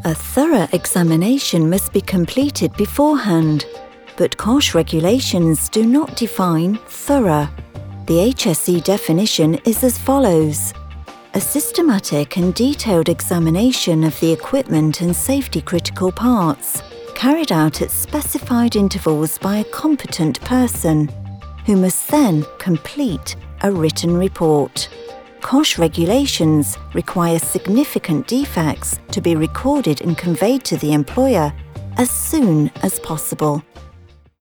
A thorough examination must be completed beforehand, but COSH regulations do not define thorough. The HSE definition is as follows: a systematic and detailed examination of the equipment and safety critical parts, carried out at specified intervals by a competent person, who must then complete a written report. COSH regulations require significant defects to be recorded and conveyed to the employer as soon as possible.